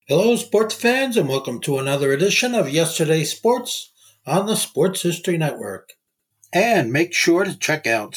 Hello, sports fans, and welcome to another edition of Yesterday's Sports on the Sports History Network. And make sure to check out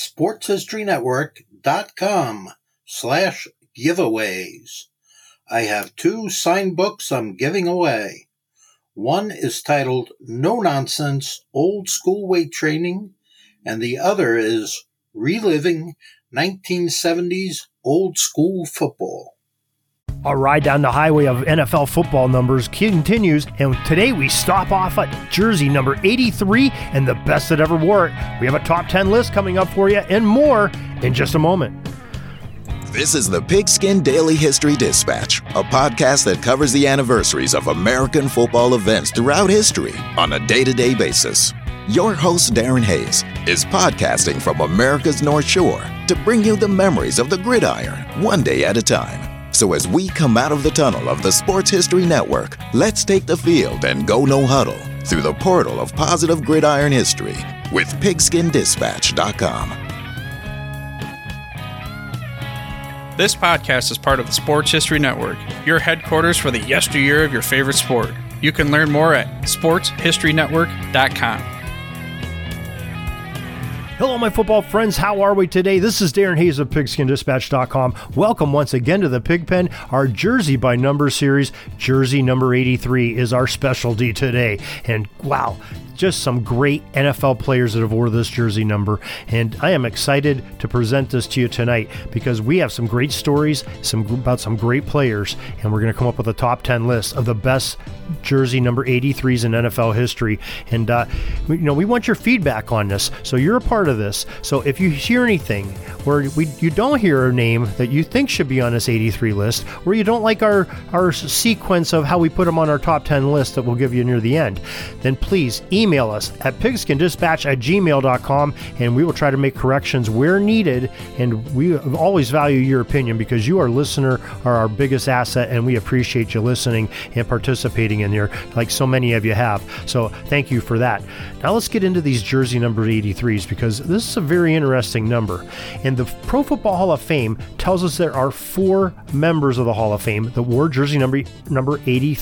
sportshistorynetwork.com/giveaways. I have 2 signed books I'm giving away. One is titled No Nonsense Old School Weight Training, and the other is Reliving 1970s Old School Football. Our ride down the highway of NFL football numbers continues, and today we stop off at jersey number 83 and the best that ever wore it. We have a top 10 list coming up for you and more in just a moment. This is the Pigskin Daily History Dispatch, a podcast that covers the anniversaries of American football events throughout history on a day-to-day basis. Your host, Darren Hayes, is podcasting from America's North Shore to bring you the memories of the gridiron one day at a time. So as we come out of the tunnel of the Sports History Network, let's take the field and go no huddle through the portal of positive gridiron history with pigskindispatch.com. This podcast is part of the Sports History Network, your headquarters for the yesteryear of your favorite sport. You can learn more at sportshistorynetwork.com. Hello, my football friends. How are we today? This is Darren Hayes of pigskindispatch.com. Welcome once again to the Pigpen. Our Jersey by Number series. Jersey number 83 is our specialty today. And wow, just some great NFL players that have wore this jersey number. And I am excited to present this to you tonight because we have some great stories about some great players. And we're going to come up with a top 10 list of the best jersey number 83s in NFL history. And, we want your feedback on this. So you're a part of this. So if you hear anything where you don't hear a name that you think should be on this 83 list, or you don't like our sequence of how we put them on our top 10 list that we'll give you near the end, then please email us at pigskindispatch@gmail.com, and we will try to make corrections where needed. And we always value your opinion because you, our listener, are our biggest asset, and we appreciate you listening and participating in there like so many of you have. So thank you for that. Now let's get into these jersey number 83s because this is a very interesting number. And the Pro Football Hall of Fame tells us there are 4 members of the Hall of Fame that wore jersey number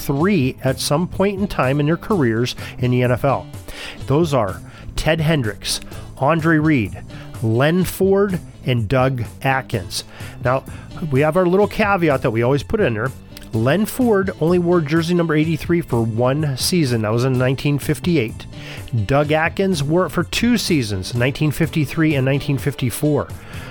83 at some point in time in their careers in the NFL. Those are Ted Hendricks, Andre Reed, Len Ford, and Doug Atkins. Now, we have our little caveat that we always put in there. Len Ford only wore jersey number 83 for 1 season. That was in 1958. Doug Atkins wore it for 2 seasons, 1953 and 1954.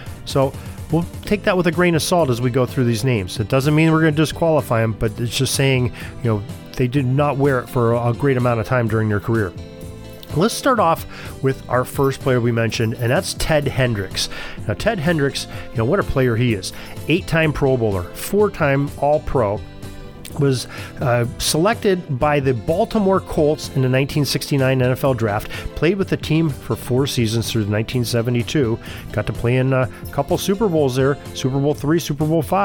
So we'll take that with a grain of salt as we go through these names. It doesn't mean we're going to disqualify them, but it's just saying, they did not wear it for a great amount of time during their career. Let's start off with our first player we mentioned, and that's Ted Hendricks. Now, Ted Hendricks, what a player he is. 8-time Pro Bowler, 4-time All-Pro. Was selected by the Baltimore Colts in the 1969 NFL Draft, played with the team for 4 seasons through 1972, got to play in a couple Super Bowls there, Super Bowl III, Super Bowl V.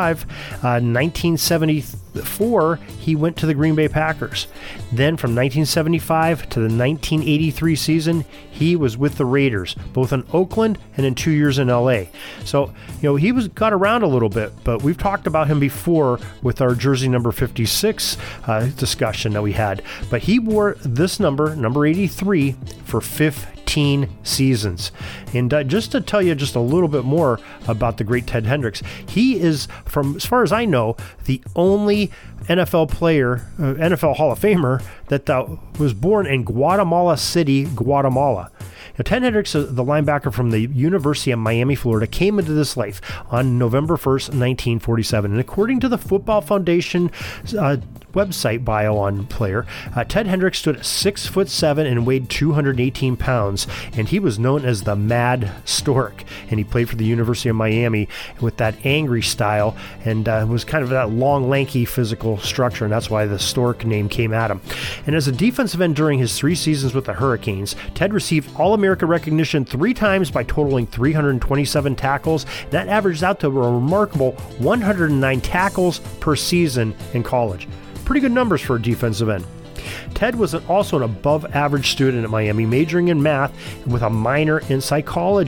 1974, he went to the Green Bay Packers. Then from 1975 to the 1983 season, he was with the Raiders, both in Oakland and in 2 years in LA. So, he got around a little bit, but we've talked about him before with our jersey number 56 discussion that we had. But he wore this number 83, for 15 seasons. And just to tell you just a little bit more about the great Ted Hendricks, he is, from as far as I know, the only NFL player, NFL Hall of Famer that was born in Guatemala City, Guatemala. Now, Ted Hendricks, the linebacker from the University of Miami, Florida, came into this life on November 1st, 1947. And according to the Football Foundation website bio on player, Ted Hendricks stood at 6'7" and weighed 218 pounds, and he was known as the Mad Stork. And he played for the University of Miami with that angry style, and was kind of that long, lanky physical structure, and that's why the Stork name came at him. And as a defensive end during his 3 seasons with the Hurricanes, Ted received All-America recognition 3 times by totaling 327 tackles. That averaged out to a remarkable 109 tackles per season in college. Pretty good numbers for a defensive end. Ted was also an above-average student at Miami, majoring in math with a minor in psychology.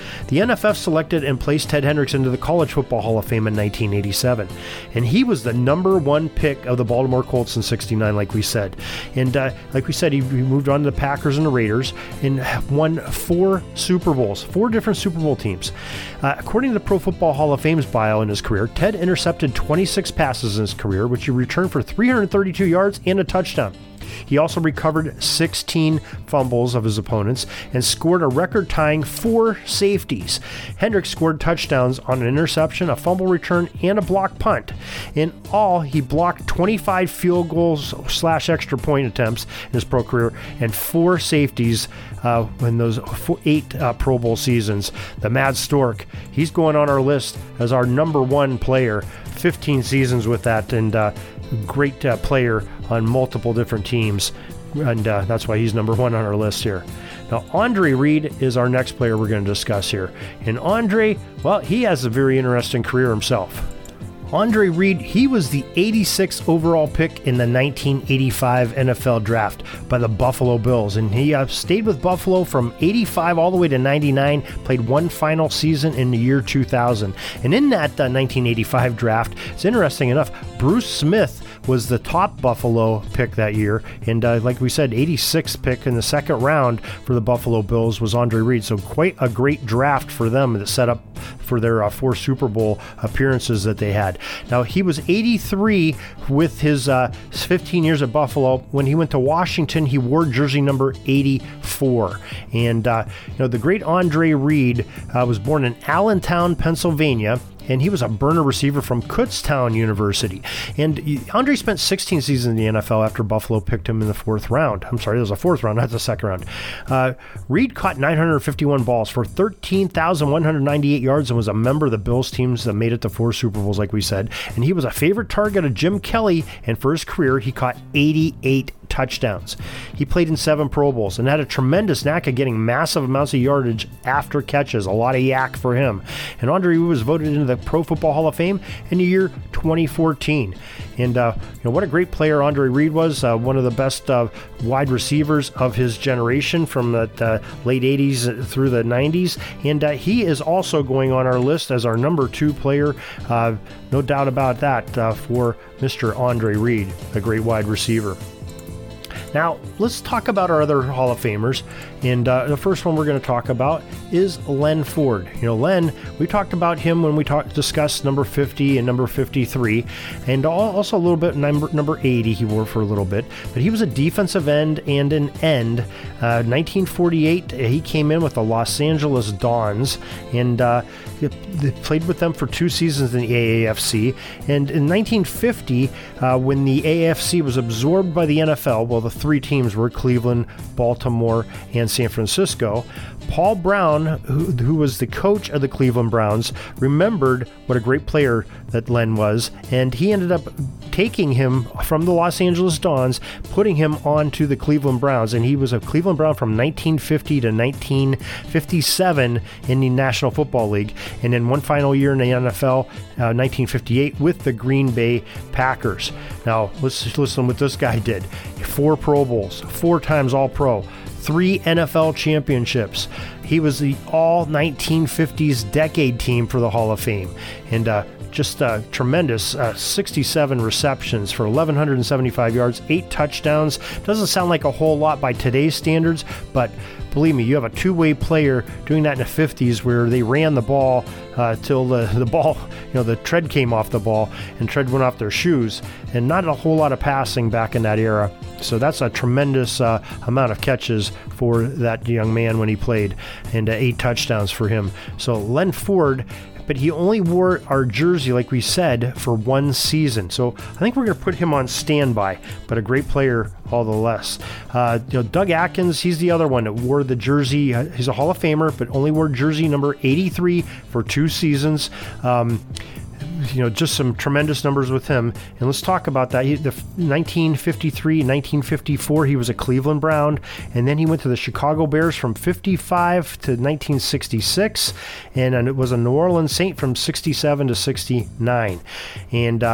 The NFF selected and placed Ted Hendricks into the College Football Hall of Fame in 1987. And he was the number one pick of the Baltimore Colts in 69, like we said. And like we said, he moved on to the Packers and the Raiders and won 4 Super Bowls, 4 different Super Bowl teams. According to the Pro Football Hall of Fame's bio in his career, Ted intercepted 26 passes in his career, which he returned for 332 yards and a touchdown. He also recovered 16 fumbles of his opponents and scored a record-tying 4 safeties. Hendricks scored touchdowns on an interception, a fumble return, and a blocked punt. In all, he blocked 25 field goals / extra point attempts in his pro career and 4 safeties in those 8 Pro Bowl seasons. The Mad Stork, he's going on our list as our number 1 player, 15 seasons with that, and great player on multiple different teams, and that's why he's number 1 on our list here. Now, Andre Reed is our next player we're going to discuss here. And Andre, well, he has a very interesting career himself. Andre Reed, he was the 86th overall pick in the 1985 NFL Draft by the Buffalo Bills, and he stayed with Buffalo from 85 all the way to 99, played 1 final season in the year 2000. And in that 1985 draft, it's interesting enough, Bruce Smith was the top Buffalo pick that year, and like we said, 86th pick in the second round for the Buffalo Bills was Andre Reed, so quite a great draft for them that set up for their 4 Super Bowl appearances that they had. Now, he was 83 with his 15 years at Buffalo. When he went to Washington, he wore jersey number 84. And, the great Andre Reed was born in Allentown, Pennsylvania, and he was a burner receiver from Kutztown University. And Andre spent 16 seasons in the NFL after Buffalo picked him in the 4th round. I'm sorry, it was a 4th round, not the 2nd round. Reed caught 951 balls for 13,198 yards and was a member of the Bills teams that made it to 4 Super Bowls, like we said. And he was a favorite target of Jim Kelly, and for his career, he caught 88 touchdowns. He played in 7 Pro Bowls and had a tremendous knack of getting massive amounts of yardage after catches, a lot of yak for him. And Andre was voted into the Pro Football Hall of Fame in the year 2014. And what a great player Andre Reed was, one of the best wide receivers of his generation from the late 80s through the 90s. And he is also going on our list as our number 2 player, no doubt about that, for Mr. Andre Reed, a great wide receiver. Now, let's talk about our other Hall of Famers, and the first one we're going to talk about is Len Ford. Len, we talked about him when we discussed number 50 and number 53, and also a little bit number 80 he wore for a little bit, but he was a defensive end and an end. 1948, he came in with the Los Angeles Dons, and he played with them for 2 seasons in the AAFC, and in 1950, when the AAFC was absorbed by the NFL, well, the 3 teams were Cleveland, Baltimore, and San Francisco. Paul Brown, who was the coach of the Cleveland Browns, remembered what a great player that Len was, and he ended up taking him from the Los Angeles Dons, putting him onto the Cleveland Browns, and he was a Cleveland Brown from 1950 to 1957 in the National Football League, and then 1 final year in the NFL, 1958, with the Green Bay Packers. Now, let's listen what this guy did. 4 Pro Bowls, 4 times All-Pro, 3 NFL championships. He was the all-1950s decade team for the Hall of Fame. And just tremendous 67 receptions for 1,175 yards, 8 touchdowns. Doesn't sound like a whole lot by today's standards, but believe me, you have a two-way player doing that in the 50s where they ran the ball till the ball, the tread came off the ball and tread went off their shoes, and not a whole lot of passing back in that era. So that's a tremendous amount of catches for that young man when he played, and 8 touchdowns for him. So Len Ford, but he only wore our jersey, like we said, for 1 season. So I think we're going to put him on standby, but a great player all the less. Doug Atkins, he's the other one that wore the jersey. He's a Hall of Famer, but only wore jersey number 83 for 2 seasons. Just some tremendous numbers with him. And let's talk about that. The 1953, 1954, he was a Cleveland Brown, and then he went to the Chicago Bears from 55 to 1966, and it was a New Orleans Saint from 67 to 69. And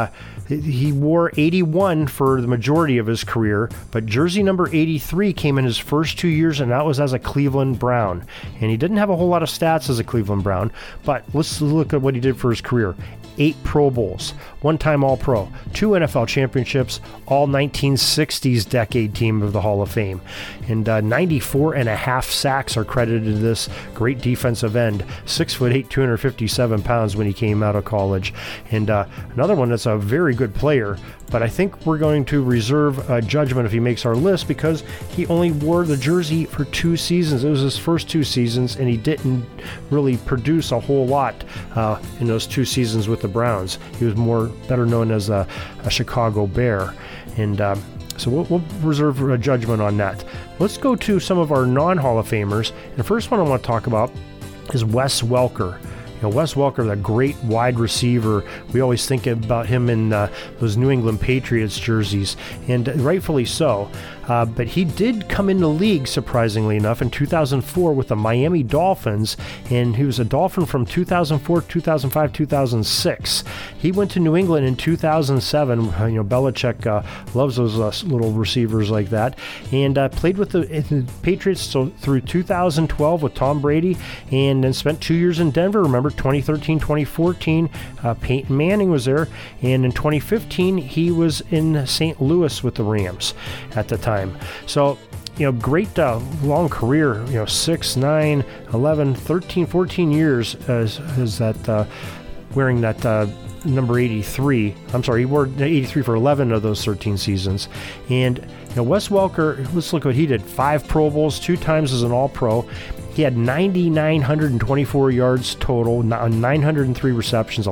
He wore 81 for the majority of his career, but jersey number 83 came in his first 2 years, and that was as a Cleveland Brown. And he didn't have a whole lot of stats as a Cleveland Brown, but let's look at what he did for his career. 8 Pro Bowls, 1-time All-Pro, 2 NFL championships, all 1960s decade team of the Hall of Fame. And 94.5 sacks are credited to this great defensive end, 6'8", 257 pounds when he came out of college. And another one that's a very good player, but I think we're going to reserve judgment if he makes our list because he only wore the jersey for 2 seasons. It was his first 2 seasons, and he didn't really produce a whole lot in those 2 seasons with the Browns. He was better known as a Chicago Bear. And so we'll reserve a judgment on that. Let's go to some of our non-Hall of Famers. And the first one I want to talk about is Wes Welker. Wes Welker, the great wide receiver. We always think about him in those New England Patriots jerseys, and rightfully so. But he did come in the league, surprisingly enough, in 2004 with the Miami Dolphins, and he was a Dolphin from 2004, 2005, 2006. He went to New England in 2007. Belichick loves those little receivers like that, and played with the Patriots through 2012 with Tom Brady, and then spent 2 years in Denver. Remember, 2013, 2014, Peyton Manning was there, and in 2015, he was in St. Louis with the Rams at the time. So, great long career, 6, 9, 11, 13, 14 years as that wearing that number 83. I'm sorry, he wore 83 for 11 of those 13 seasons. And Wes Welker, let's look what he did. 5 Pro Bowls, 2 times as an All-Pro. He had 9,924 yards total, 903 receptions,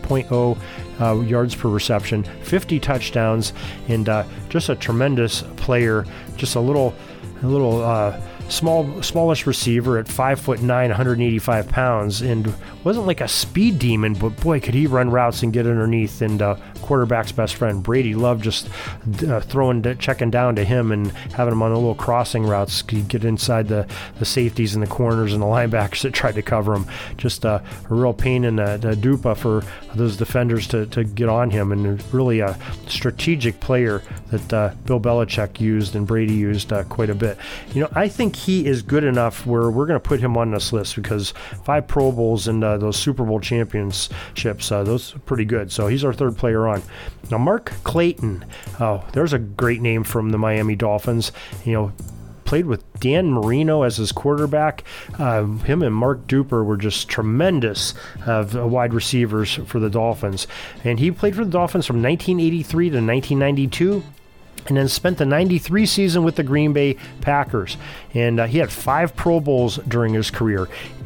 11.0 yards per reception, 50 touchdowns, and just a tremendous player. Just a little smallish receiver at 5'9", 185 pounds, and wasn't like a speed demon, but boy, could he run routes and get underneath. And quarterback's best friend Brady loved just checking down to him and having him on the little crossing routes. He'd get inside the safeties and the corners and the linebackers that tried to cover him. Just a real pain in the dupa for those defenders to get on him, and really a strategic player that Bill Belichick used and Brady used quite a bit. I think he is good enough where we're going to put him on this list because 5 Pro Bowls and those Super Bowl championships, those are pretty good. So he's our 3rd player on. Now, Mark Clayton. Oh, there's a great name from the Miami Dolphins. Played with Dan Marino as his quarterback. Him and Mark Duper were just tremendous wide receivers for the Dolphins. And he played for the Dolphins from 1983 to 1992. And then spent the 93 season with the Green Bay Packers. And he had 5 Pro Bowls during his career.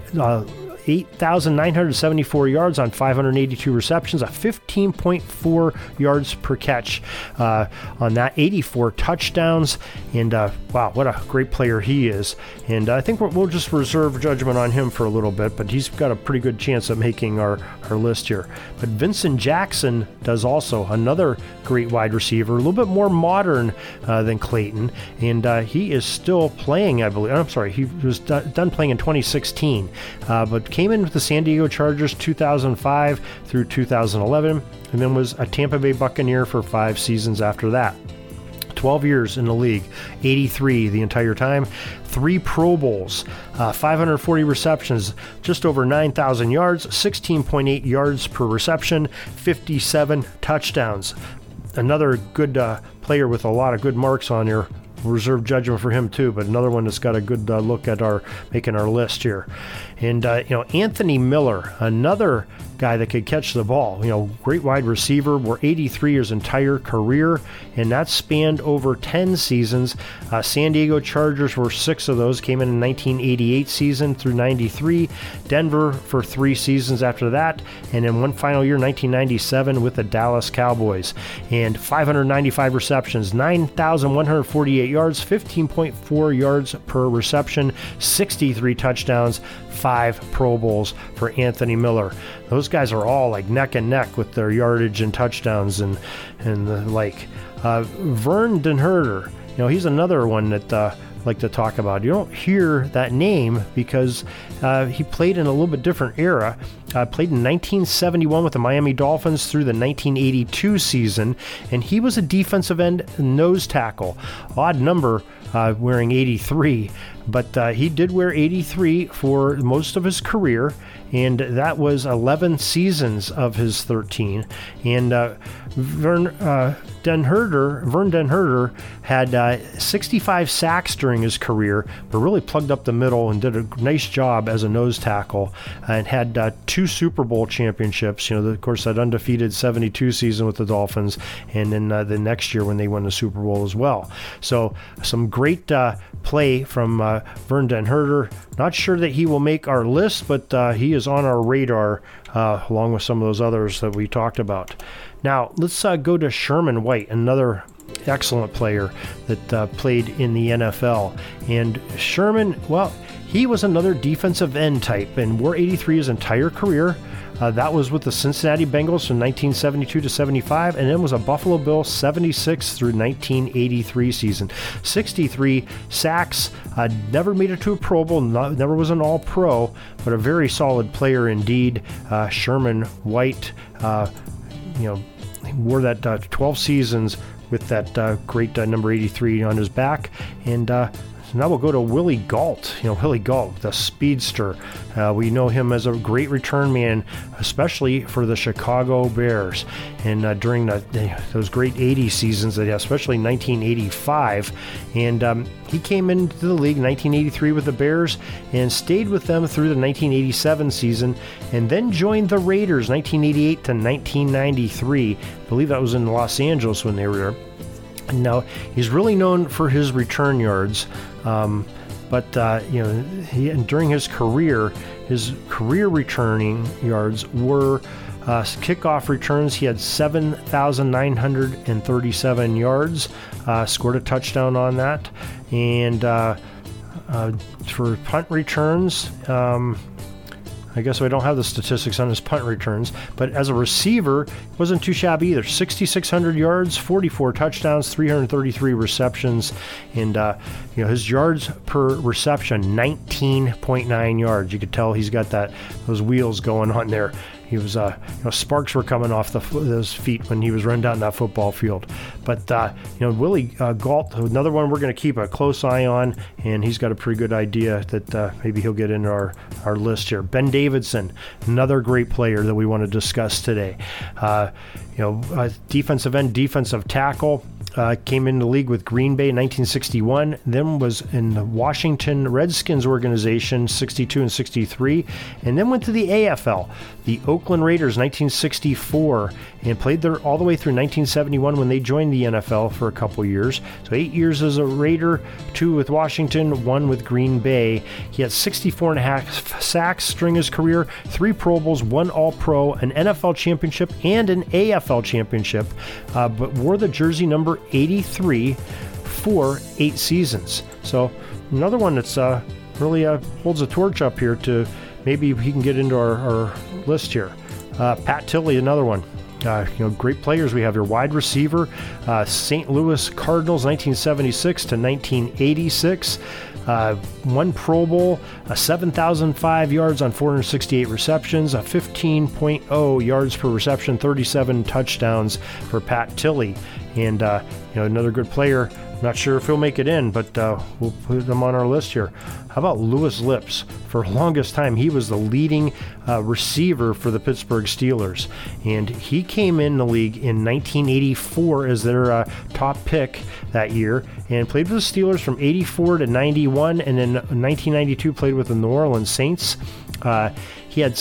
8,974 yards on 582 receptions, a 15.4 yards per catch on that, 84 touchdowns, and wow, what a great player he is. And I think we'll just reserve judgment on him for a little bit, but he's got a pretty good chance of making our list here. But Vincent Jackson does also, another great wide receiver, a little bit more modern than Clayton, and he is still playing, I believe. I'm sorry, he was done playing in 2016, but came in with the San Diego Chargers 2005 through 2011, and then was a Tampa Bay Buccaneer for 5 seasons after that. 12 years in the league, 83 the entire time, 3 Pro Bowls, 540 receptions, just over 9,000 yards, 16.8 yards per reception, 57 touchdowns. Another good player with a lot of good marks on here. Reserve judgment for him too, but another one that's got a good look at making our list here. And Anthony Miller, another guy that could catch the ball, great wide receiver, wore 83 his entire career, and that spanned over 10 seasons. San Diego Chargers were 6 of those, came in 1988 season through 93, Denver for 3 seasons after that, and then one final year, 1997, with the Dallas Cowboys. And 595 receptions, 9,148 yards, 15.4 yards per reception, 63 touchdowns, 5 Pro Bowls for Anthony Miller. Those guys are all like neck and neck with their yardage and touchdowns and the like. Vern Den Herder, he's another one that like to talk about. You don't hear that name because he played in a little bit different era. Played in 1971 with the Miami Dolphins through the 1982 season, and he was a defensive end nose tackle. Odd number wearing 83, but he did wear 83 for most of his career, and that was 11 seasons of his 13. And Vern Den Herder had 65 sacks during his career, but really plugged up the middle and did a nice job as a nose tackle, and had 2 Super Bowl championships. Of course, that undefeated 72 season with the Dolphins, and then the next year when they won the Super Bowl as well. So some great play from Vern Den Herder. Not sure that he will make our list, but he is on our radar along with some of those others that we talked about. Now, let's go to Sherman White, another excellent player that played in the NFL. And Sherman, well, he was another defensive end type and wore 83 his entire career. That was with the Cincinnati Bengals from 1972 to 75, and then was a Buffalo Bill 76 through 1983 season. 63 sacks, never made it to a Pro Bowl, never was an All-Pro, but a very solid player indeed. Sherman White, wore that 12 seasons with that great number 83 on his back, and now we'll go to Willie Gault. Willie Gault, the speedster. We know him as a great return man, especially for the Chicago Bears. And during those great 80 seasons, especially 1985. And he came into the league in 1983 with the Bears and stayed with them through the 1987 season, and then joined the Raiders 1988 to 1993. I believe that was in Los Angeles when they were there. Now, he's really known for his return yards, but during his career returning yards were kickoff returns. He had 7,937 yards, scored a touchdown on that, and for punt returns, I guess I don't have the statistics on his punt returns, but as a receiver, wasn't too shabby either. 6,600 yards, 44 touchdowns, 333 receptions, and his yards per reception, 19.9 yards. You could tell he's got those wheels going on there. He was, sparks were coming off those feet when he was running down that football field. But, Willie Gault, another one we're going to keep a close eye on, and he's got a pretty good idea that maybe he'll get into our list here. Ben Davidson, another great player that we want to discuss today. Defensive end, defensive tackle. Came into the league with Green Bay in 1961, then was in the Washington Redskins organization 62 and 63, and then went to the AFL, the Oakland Raiders 1964, and played there all the way through 1971 when they joined the NFL for a couple years. So 8 years as a Raider, 2 with Washington, 1 with Green Bay. He had 64.5 sacks during his career, 3 Pro Bowls, 1 All-Pro, an NFL championship, and an AFL championship, but wore the jersey number 83 for 8 seasons. So another one that's really holds a torch up here to maybe he can get into our list here. Pat Tilley, another one. Great players we have here. Wide receiver, St. Louis Cardinals, 1976 to 1986. 1 Pro Bowl, 7,005 yards on 468 receptions, 15.0 yards per reception, 37 touchdowns for Pat Tilley. And, another good player. Not sure if he'll make it in, but we'll put him on our list here. How about Louis Lips? For the longest time, he was the leading receiver for the Pittsburgh Steelers. And he came in the league in 1984 as their top pick that year and played with the Steelers from 84 to 91, and then 1992 played with the New Orleans Saints. He had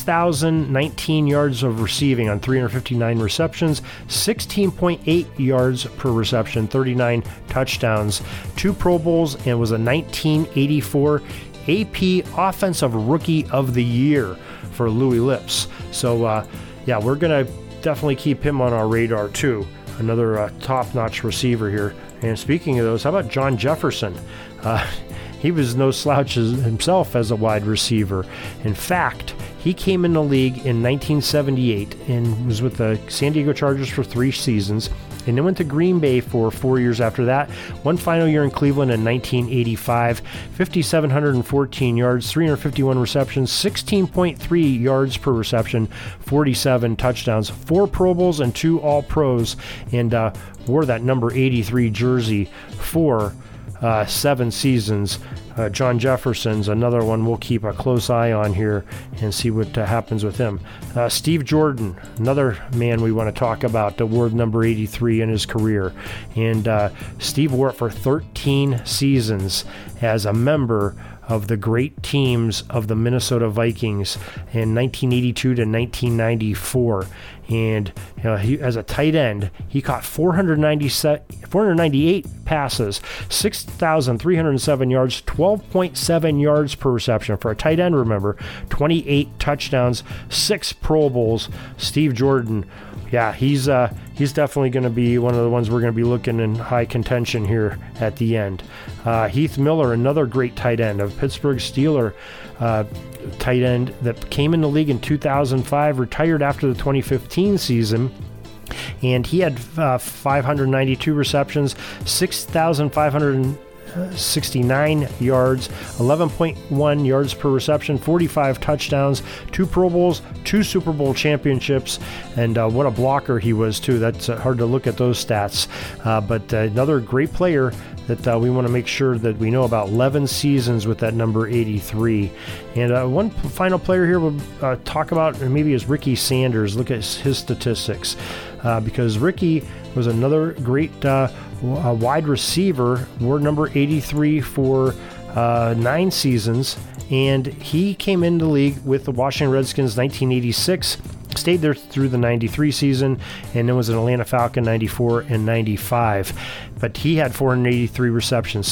6,019 yards of receiving on 359 receptions, 16.8 yards per reception, 39 touchdowns, 2 Pro Bowls, and was a 1984 AP Offensive Rookie of the Year for Louis Lips. So, we're going to definitely keep him on our radar too. Another top-notch receiver here. And speaking of those, how about John Jefferson? He was no slouch himself as a wide receiver. In fact, he came in the league in 1978 and was with the San Diego Chargers for 3 seasons. and then went to Green Bay for 4 years after that. One final year in Cleveland in 1985, 5,714 yards, 351 receptions, 16.3 yards per reception, 47 touchdowns, 4 Pro Bowls and 2 All-Pros, and wore that number 83 jersey for 7 seasons. John Jefferson's another one we'll keep a close eye on here and see what happens with him. Steve Jordan, another man we want to talk about, wore number 83 in his career. And Steve wore it for 13 seasons as a member of the great teams of the Minnesota Vikings in 1982 to 1994. And he, as a tight end, he caught 498 passes, 6,307 yards, 12.7 yards per reception. For a tight end, remember, 28 touchdowns, 6 Pro Bowls. Steve Jordan, yeah, he's definitely going to be one of the ones we're going to be looking in high contention here at the end. Heath Miller, another great tight end, of Pittsburgh Steelers tight end that came in the league in 2005, retired after the 2015 season. And he had 592 receptions, 6,569 yards, 11.1 yards per reception, 45 touchdowns, 2 Pro Bowls, 2 Super Bowl championships, and what a blocker he was too. That's hard to look at those stats. But another great player that we want to make sure that we know about. 11 seasons with that number 83. And one final player here we'll talk about maybe is Ricky Sanders. Look at his statistics. Because Ricky was another great wide receiver, wore number 83 for 9 seasons, and he came into the league with the Washington Redskins 1986, stayed there through the 93 season, and then was an Atlanta Falcon 94 and 95. But he had 483 receptions,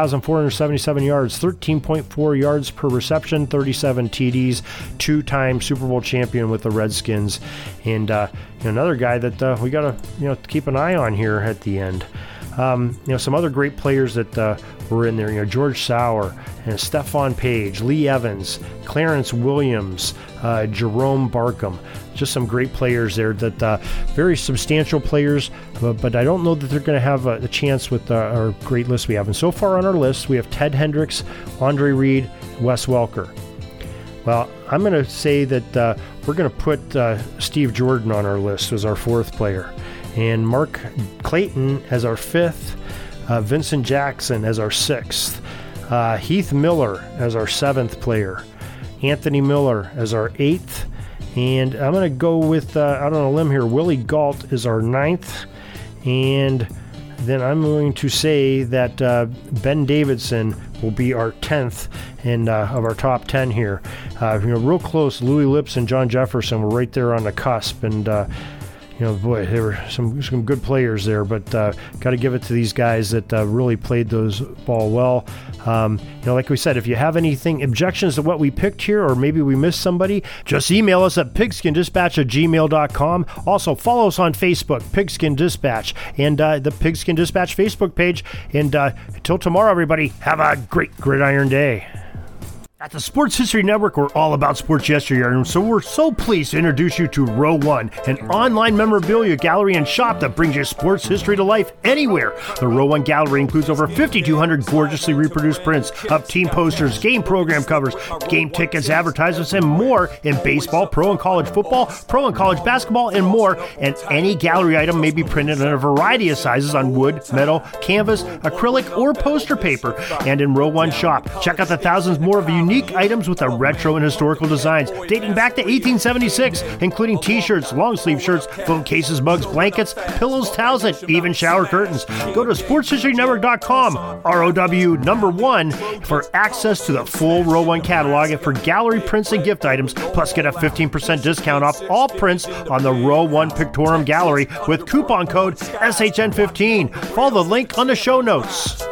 6,477 yards, 13.4 yards per reception, 37 TDs, 2-time Super Bowl champion with the Redskins. And another guy that we got to keep an eye on here at the end. Some other great players that were in there, George Sauer and Stephon Page, Lee Evans, Clarence Williams, Jerome Barkham. Just some great players there, that very substantial players, but I don't know that they're going to have a chance with our great list we have. And so far on our list, we have Ted Hendricks, Andre Reed, Wes Welker. Well, I'm going to say that we're going to put Steve Jordan on our list as our 4th player, and Mark Clayton as our 5th, Vincent Jackson as our 6th, Heath Miller as our 7th player, Anthony Miller as our 8th, and I'm going to go with, out on a limb here, Willie Gault is our 9th, and then I'm going to say that Ben Davidson will be our 10th of our top 10 here. Real close, Louis Lips and John Jefferson were right there on the cusp, and boy, there were some good players there, but got to give it to these guys that really played those ball well. Like we said, if you have anything, objections to what we picked here, or maybe we missed somebody, just email us at pigskindispatch@gmail.com. Also, follow us on Facebook, Pigskin Dispatch, and the Pigskin Dispatch Facebook page. And until tomorrow, everybody, have a great Gridiron Day. At the Sports History Network, we're all about sports yesteryear, and so we're so pleased to introduce you to Row One, an online memorabilia gallery and shop that brings your sports history to life anywhere. The Row One gallery includes over 5,200 gorgeously reproduced prints of team posters, game program covers, game tickets, advertisements, and more in baseball, pro and college football, pro and college basketball, and more. And any gallery item may be printed in a variety of sizes on wood, metal, canvas, acrylic, or poster paper. And in Row One shop, check out the thousands more of unique items with a retro and historical designs dating back to 1876, including t-shirts, long sleeve shirts, phone cases, mugs, blankets, pillows, towels, and even shower curtains. Go to sportshistorynetwork.com, ROW1, for access to the full Row One catalog and for gallery prints and gift items. Plus, get a 15% discount off all prints on the Row One Pictorium Gallery with coupon code SHN15. Follow the link on the show notes.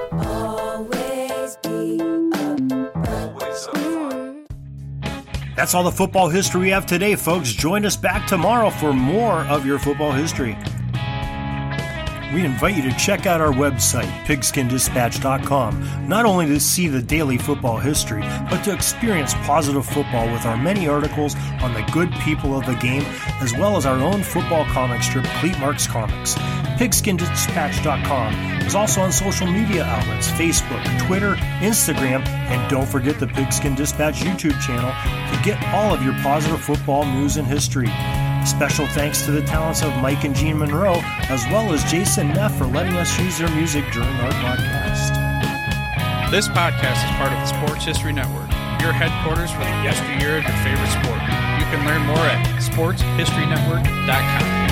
That's all the football history we have today, folks. Join us back tomorrow for more of your football history. we invite you to check out our website, pigskindispatch.com, not only to see the daily football history, but to experience positive football with our many articles on the good people of the game, as well as our own football comic strip, Cleat Marks Comics. Pigskindispatch.com is also on social media outlets, Facebook, Twitter, Instagram, and don't forget the Pigskin Dispatch YouTube channel to get all of your positive football news and history. Special thanks to the talents of Mike and Gene Monroe, as well as Jason Neff for letting us use their music during our podcast. This podcast is part of the Sports History Network, your headquarters for the yesteryear of your favorite sport. You can learn more at sportshistorynetwork.com.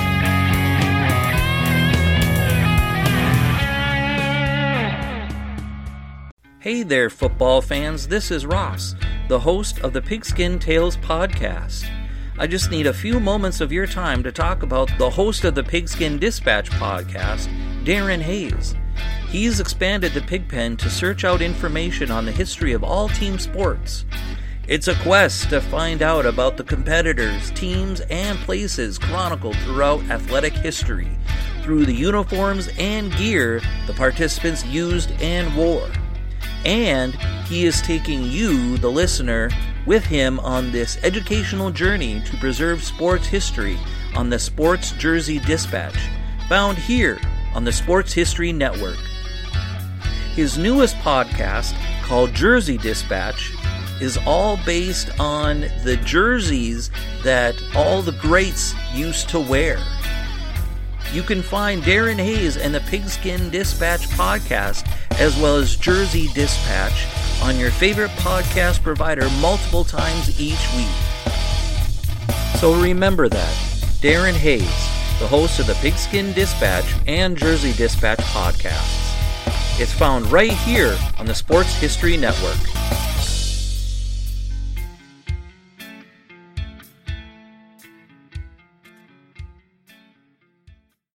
Hey there, football fans. This is Ross, the host of the Pigskin Tales podcast. I just need a few moments of your time to talk about the host of the Pigskin Dispatch podcast, Darren Hayes. He's expanded the Pigpen to search out information on the history of all team sports. It's a quest to find out about the competitors, teams, and places chronicled throughout athletic history through the uniforms and gear the participants used and wore. And he is taking you, the listener, with him on this educational journey to preserve sports history on the Sports Jersey Dispatch, found here on the Sports History Network. His newest podcast, called Jersey Dispatch, is all based on the jerseys that all the greats used to wear. You can find Darren Hayes and the Pigskin Dispatch podcast, as well as Jersey Dispatch, on your favorite podcast provider multiple times each week. So remember that, Darren Hayes, the host of the Pigskin Dispatch and Jersey Dispatch podcasts. It's found right here on the Sports History Network.